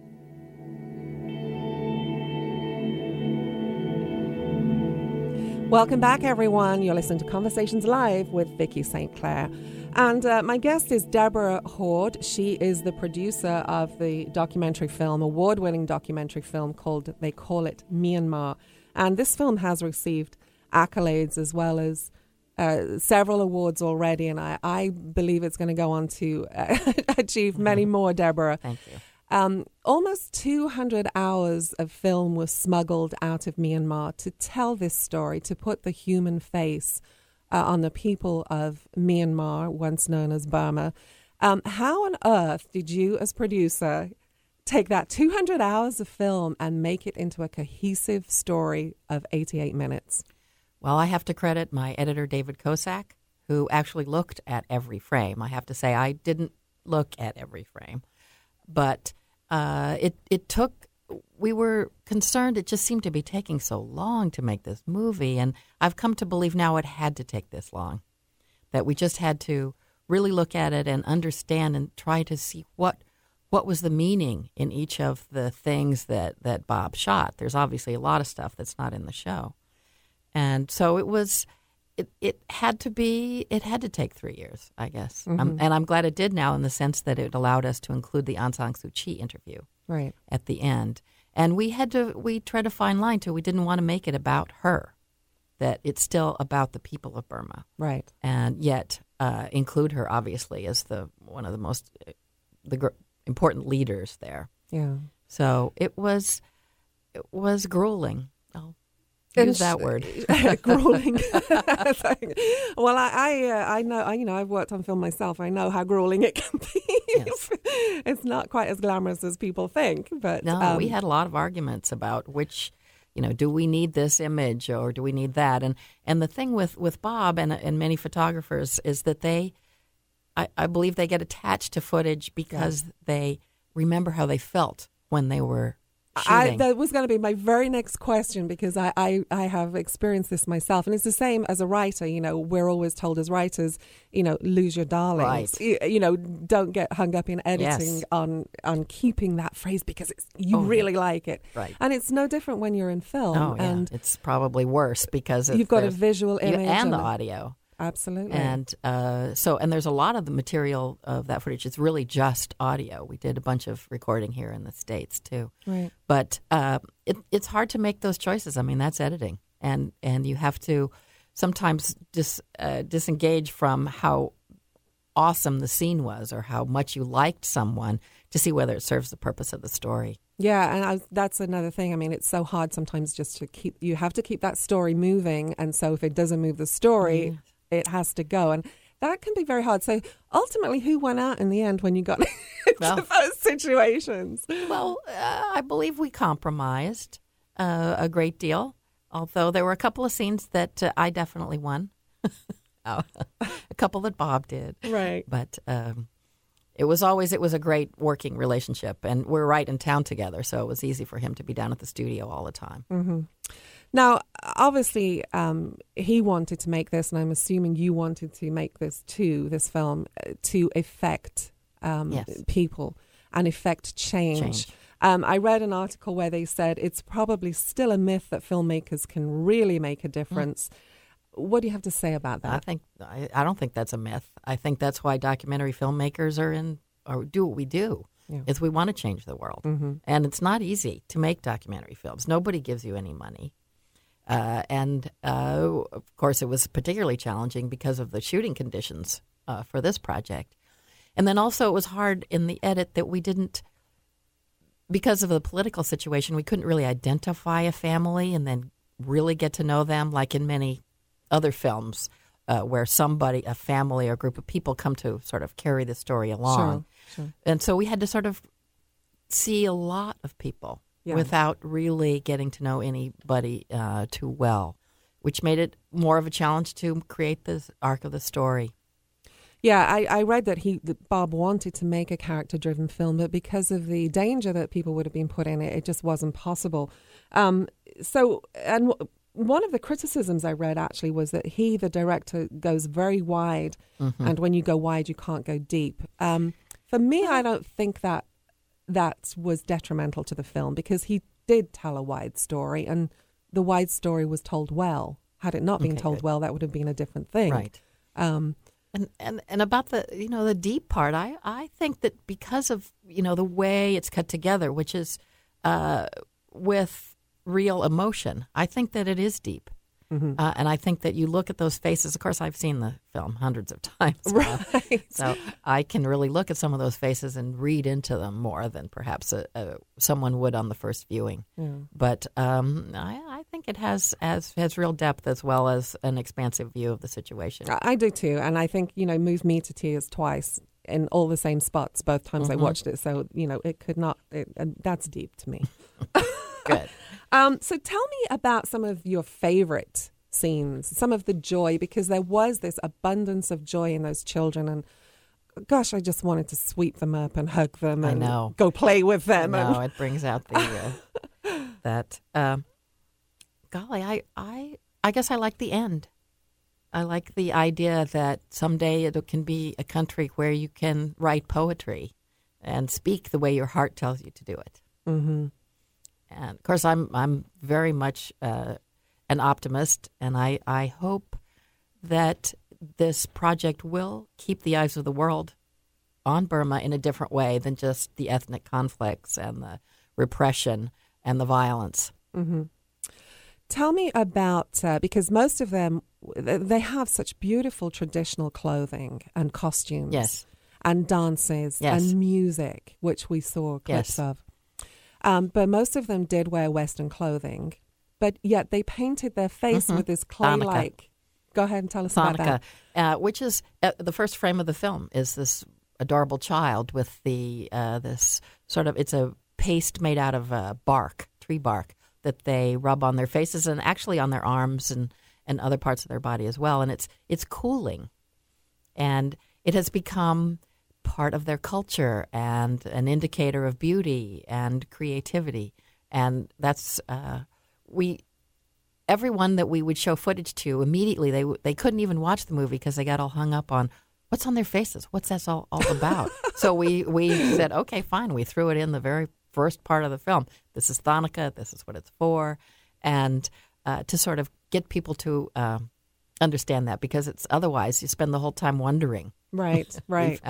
Welcome back, everyone. You're listening to Conversations Live with Vicky Saint Clair. And uh, my guest is Deborah Horde. She is the producer of the documentary film, award-winning documentary film called They Call It Myanmar. And this film has received accolades as well as uh, several awards already. And I, I believe it's going to go on to uh, achieve many more, Deborah.
Thank you.
Um, almost two hundred hours of film was smuggled out of Myanmar to tell this story, to put the human face uh, on the people of Myanmar, once known as Burma. Um, how on earth did you, as producer, take that two hundred hours of film and make it into a cohesive story of eighty-eight minutes?
Well, I have to credit my editor, David Kosak, who actually looked at every frame. I have to say I didn't look at every frame, but uh, it, it took, we were concerned it just seemed to be taking so long to make this movie, and I've come to believe now it had to take this long, that we just had to really look at it and understand and try to see what what was the meaning in each of the things that, that Bob shot. There's obviously a lot of stuff that's not in the show. And so it was, it, it had to be, it had to take three years, I guess.
Mm-hmm.
Um, and I'm glad it did now in the sense that it allowed us to include the Aung San Suu Kyi interview
Right.
at the end. And we had to, we tried to fine line too. We didn't want to make it about her, that it's still about the people of Burma.
Right.
And yet uh, include her, obviously, as the one of the most the gr- important leaders there.
Yeah.
So it was it was grueling. I'll use that word.
Grueling. Well, I I, uh, I know I, you know I've worked on film myself. I know how grueling it can be.
Yes.
It's not quite as glamorous as people think. But
No,
um,
we had a lot of arguments about which, you know, do we need this image or do we need that? And and the thing with, with Bob and and many photographers is that they, I, I believe they get attached to footage because yeah. they remember how they felt when they were
I, that was going to be my very next question, because I, I, I have experienced this myself. And it's the same as a writer. You know, we're always told as writers, you know, lose your darlings.
Right.
You, you know, don't get hung up in editing
Yes.
on, on keeping that phrase because it's, you
Oh,
really
yeah.
like it.
Right.
And it's no different when you're in film.
Oh, yeah.
And
It's probably worse because it's,
you've got a
there's-
visual
you-
image.
and the
a-
audio.
Absolutely.
And uh, so, and there's a lot of the material of that footage. It's really just audio. We did a bunch of recording here in the States too.
Right.
But uh, it, it's hard to make those choices. I mean, that's editing, and and you have to sometimes dis, uh, disengage from how awesome the scene was or how much you liked someone to see whether it serves the purpose of the story.
Yeah, and I, that's another thing. I mean, it's so hard sometimes just to keep, you have to keep that story moving. And so if it doesn't move the story,
Mm.
it has to go. And that can be very hard. So ultimately, who won out in the end when you got into
Well-
those situations?
Well, uh, I believe we compromised uh, a great deal, although there were a couple of scenes that uh, I definitely won. Oh, a couple that Bob did.
Right.
But um, it was always, it was a great working relationship. And we're right in town together, so it was easy for him to be down at the studio all the time.
Mm-hmm. Now, obviously, um, he wanted to make this, and I'm assuming you wanted to make this too, this film, uh, to affect um,
Yes.
people and affect change.
Change.
Um, I read an article where they said it's probably still a myth that filmmakers can really make a difference. What do you have to say about
I
that?
think I, I don't think that's a myth. I think that's why documentary filmmakers are in or do what we do.
Yeah.
Is we want to change the world,
Mm-hmm.
and it's not easy to make documentary films. Nobody gives you any money, uh, and uh, of course, it was particularly challenging because of the shooting conditions uh, for this project, and then also it was hard in the edit that we didn't. Because of the political situation, we couldn't really identify a family and then really get to know them, like in many other films uh, where somebody, a family or a group of people come to sort of carry the story along.
Sure, sure.
And so we had to sort of see a lot of people
Yeah.
without really getting to know anybody uh, too well, which made it more of a challenge to create this arc of the story.
Yeah, I, I read that he that Bob wanted to make a character-driven film, but because of the danger that people would have been put in it, it just wasn't possible. Um, so, and w- one of the criticisms I read actually was that he, the director, goes very wide,
Mm-hmm.
and when you go wide, you can't go deep. Um, for me, I don't think that that was detrimental to the film, because he did tell a wide story, and the wide story was told well. Had it not been
Okay,
told
good.
well, that would have been a different thing.
Right.
Um,
And, and and about the you know the deep part, I, I think that because of you know the way it's cut together, which is uh, with real emotion, I think that it is deep.
Mm-hmm.
Uh, and I think that you look at those faces. Of course, I've seen the film hundreds of times, uh,
Right.
so I can really look at some of those faces and read into them more than perhaps a, a, someone would on the first viewing.
Yeah.
But um, I, I think it has, has has real depth as well as an expansive view of the situation.
I I do too, and I think, you know, moved me to tears twice in all the same spots both times I
Mhm.
watched it. So, you know, it could not. It, and that's deep to me.
Good.
Um, so tell me about some of your favorite scenes, some of the joy, because there was this abundance of joy in those children, and gosh, I just wanted to sweep them up and hug them
I
and
know.
go play with them.
No,
and,
it brings out the uh, that. Um, golly, I, I, I guess I like the end. I like the idea that someday it can be a country where you can write poetry and speak the way your heart tells you to do it.
mm-hmm.
And of course, I'm I'm very much uh, an optimist, and I, I hope that this project will keep the eyes of the world on Burma in a different way than just the ethnic conflicts and the repression and the violence.
Mm-hmm. Tell me about, uh, because most of them, they have such beautiful traditional clothing and costumes.
Yes.
And dances
Yes.
and music, which we saw clips
Yes.
of. Um, but most of them did wear Western clothing, but yet they painted their face
Mhm.
with this clay-like. Go ahead and tell us about
Sonica,
that.
uh, which is uh, the first frame of the film, is this adorable child with the uh, this sort of, it's a paste made out of uh, bark, tree bark, that they rub on their faces and actually on their arms and, and other parts of their body as well. And it's it's cooling. And it has become part of their culture and an indicator of beauty and creativity. And that's, uh, we, everyone that we would show footage to, immediately, they they couldn't even watch the movie because they got all hung up on, what's on their faces? What's that all, all about? So we, we said, okay, fine. We threw it in the very first part of the film. This is Hanukkah. This is what it's for. And uh, to sort of get people to uh, understand that, because it's otherwise you spend the whole time wondering.
Right, right.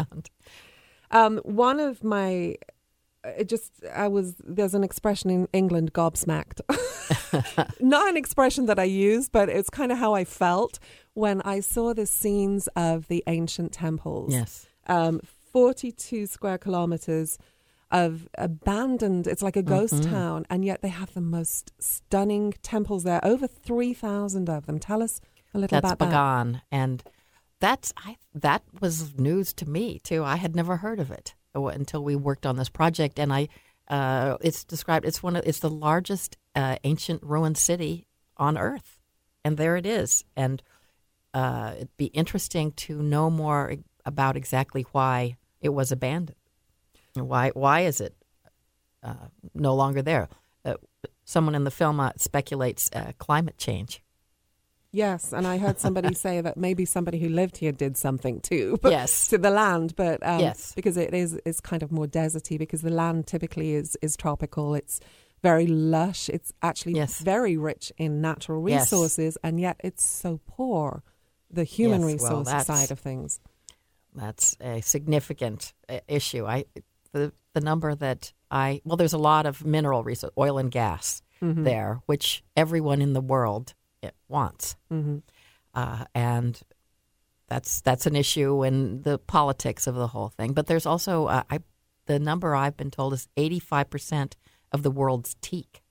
Um, one of my, it just, I was, there's an expression in England, gobsmacked. Not an expression that I use, but it's kind of how I felt when I saw the scenes of the ancient temples.
Yes.
Um, forty-two square kilometers of abandoned, it's like a ghost
mm-hmm.
town, and yet they have the most stunning temples there, over three thousand of them. Tell us a little
That's
about that.
Bagan, and that's I, that was news to me, too. I had never heard of it until we worked on this project, and I uh, it's described, it's one of, it's the largest uh, ancient ruined city on Earth, and there it is. And uh, it'd be interesting to know more about exactly why it was abandoned. Why why is it uh, no longer there? Uh, someone in the film uh, speculates uh, climate change.
Yes, and I heard somebody say that maybe somebody who lived here did something too. But,
yes.
To the land, but um,
yes.
because it is is kind of more deserty, because the land typically is, is tropical. It's very lush. It's actually
yes.
very rich in natural resources, yes. and yet it's so poor, the human
yes,
resource
well,
side of things.
That's a significant uh, issue. I the the number that I, well, there's a lot of mineral resource, oil and gas mm-hmm. there, which everyone in the world it wants.
Mm-hmm.
Uh, and that's that's an issue in the politics of the whole thing. But there's also, uh, I, the number I've been told is eighty-five percent of the world's teak.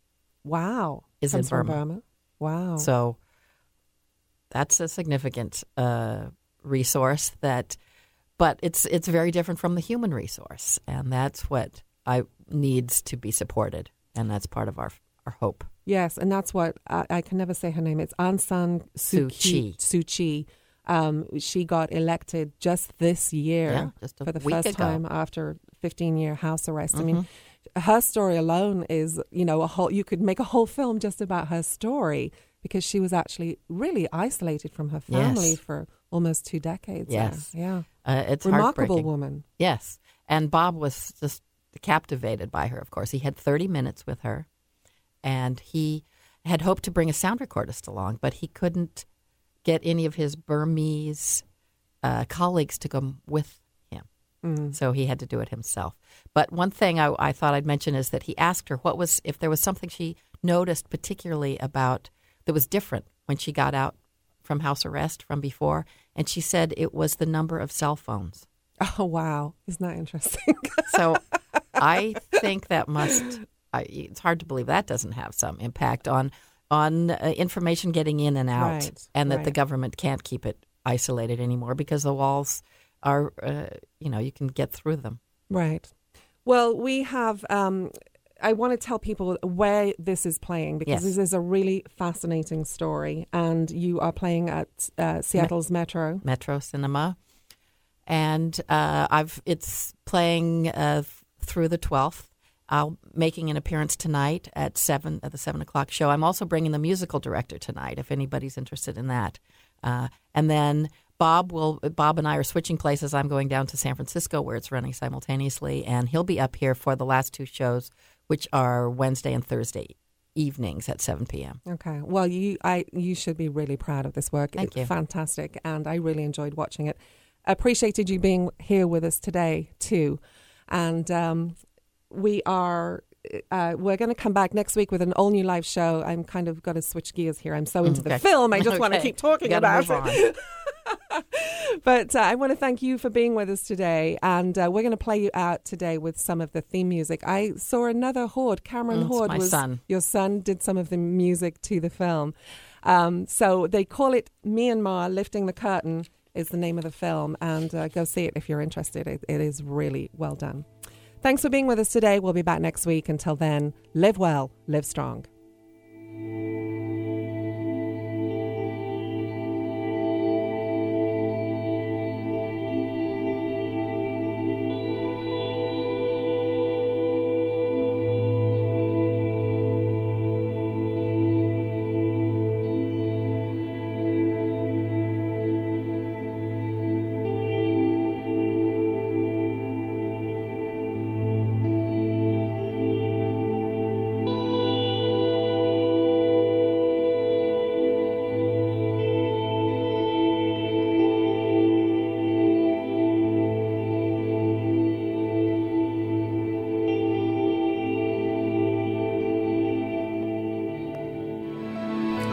Wow.
Is
Comes
in Burma.
From Burma. Wow.
So that's a significant uh, resource that, but it's it's very different from the human resource. And that's what I needs to be supported. And that's part of our our hope.
Yes, and that's what, I, I can never say her name. It's Aung San Suu Kyi. Suu Kyi. Um, she got elected just this year
yeah, just a
for the
week
first
ago.
time after fifteen-year house arrest.
Mm-hmm.
I mean, her story alone is, you know, a whole. You could make a whole film just about her story, because she was actually really isolated from her family
yes.
for almost two decades.
Yes.
There. Yeah.
Uh, it's
remarkable woman.
Yes. And Bob was just captivated by her, of course. He had thirty minutes with her, and he had hoped to bring a sound recordist along, but he couldn't get any of his Burmese uh, colleagues to come with him.
Mm.
So he had to do it himself. But one thing I, I thought I'd mention is that he asked her what was, if there was something she noticed particularly about that was different when she got out from house arrest from before, and she said it was the number of cell phones.
Oh, wow. Isn't that interesting?
So I think that must, I, it's hard to believe that doesn't have some impact on on uh, information getting in and out,
right,
and that
right.
the government can't keep it isolated anymore because the walls are, uh, you know, you can get through them.
Right. Well, we have, um, I want to tell people where this is playing, because
yes.
this is a really fascinating story, and you are playing at uh, Seattle's Me- Metro.
Metro Cinema. And uh, I've it's playing uh, through the twelfth. I'm making an appearance tonight at seven at the seven o'clock show. I'm also bringing the musical director tonight, if anybody's interested in that. Uh, and then Bob will Bob and I are switching places. I'm going down to San Francisco, where it's running simultaneously, and he'll be up here for the last two shows, which are Wednesday and Thursday evenings at seven p.m.
Okay. Well, you I you should be really proud of this work.
Thank
it's
you.
Fantastic, and I really enjoyed watching it. Appreciated you being here with us today too, and um, we are uh, we're going to come back next week with an all new live show. I'm kind of got to switch gears here. I'm so into
okay.
the film, I just
okay.
want to keep talking about it. But uh, I want to thank you for being with us today, and uh, we're going to play you out today with some of the theme music. I saw another Horde, Cameron
mm,
Horde
my
was
son.
Your son did some of the music to the film. Um, so they call it Myanmar, Lifting the Curtain is the name of the film, and uh, go see it if you're interested. It, it is really well done. Thanks for being with us today. We'll be back next week. Until then, live well, live strong.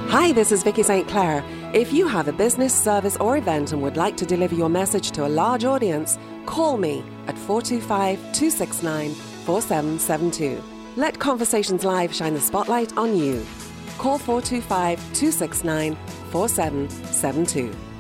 Hi, this is Vicky Saint Clair. If you have a business, service or event and would like to deliver your message to a large audience, call me at four two five, two six nine, four seven seven two. Let Conversations Live shine the spotlight on you. Call four two five, two six nine, four seven seven two.